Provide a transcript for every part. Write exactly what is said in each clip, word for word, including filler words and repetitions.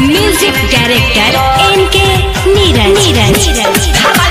Music director N K Neeraj Neeraj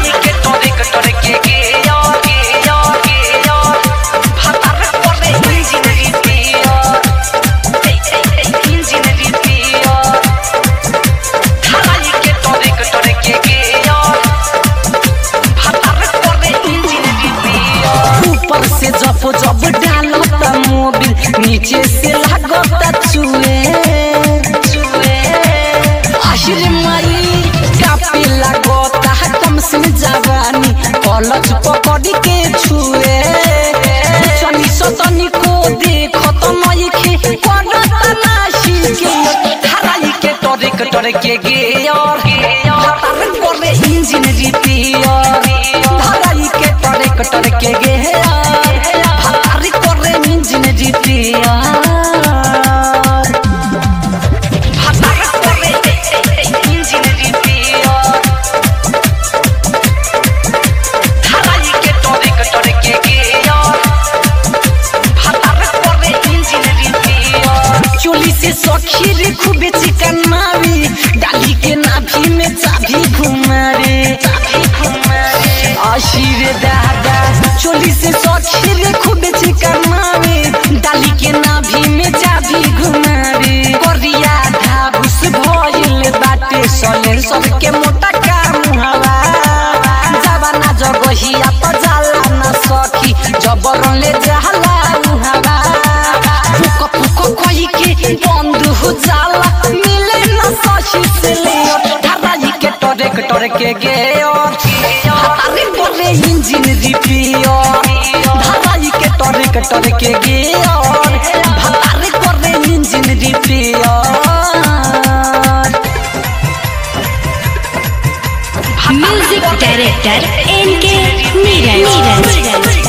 ऊपर से जब जब डालता मोबिल नीचे से लागता चुए चुए आशिर माई कापे लागता कम से जवानी कॉलेज पकड़ के छुए चनी सतनी को देखो तो मई के पड़ता नाशी के हराई के टरे के टरे के गे और हतार करे इंजन रिपेयर हराई के टरे के टरे के गे हतार करे इंजन रिपेयर हतार करे इंजन रिपेयर हराई के टरे के टरे के गे चोली से सखी रे खूबे चिकन मारी डाली के नाभि में चाबी घुमारे आशीरे दादा चोली से सखी रे खूबे चिकन मारी डाली के नाभि में चाबी घुमारे करिया धाबुस भइल बाटे सले सबके मोटा काम हवा जवाना जगहिया त जाला ना सखी जबरन ले जाला हवा फुक फुक कोई के बंद हो जाला मिले ना सखी से ले धराई के टरे के टरे के गे और हतारे बोले इंजन रिपेयर धराई के टरे के टरे के गे और हतारे करे engine repair music director N K Neeraj Neeraj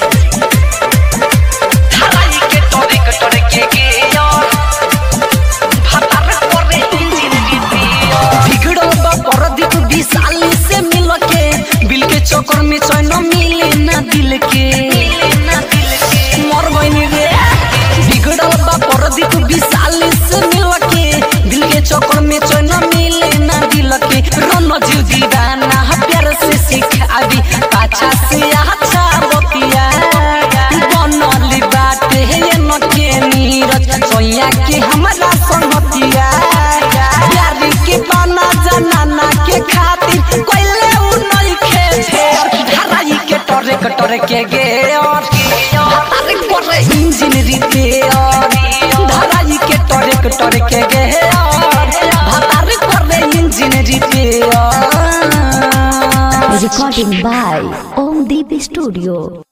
चक्कर में चैन मिले ना दिल के मर बनी रे बिगड़ल बा परदीप विशाल से मिल के दिल के चक्कर में चैन मिले ना दिल के रन जीव दीवाना प्यार से सिखावी पाछा से अच्छा बतिया बनली बाटे ये न के नीरज सोया के हमारा संगतिया प्यार के बना जनाना के खातिर कोइले टरे के गे और हतारे करे इंजन रिपेयर धराई के टरे के टरे के गे और हतारे करे engine repair recording by Om Deep studio.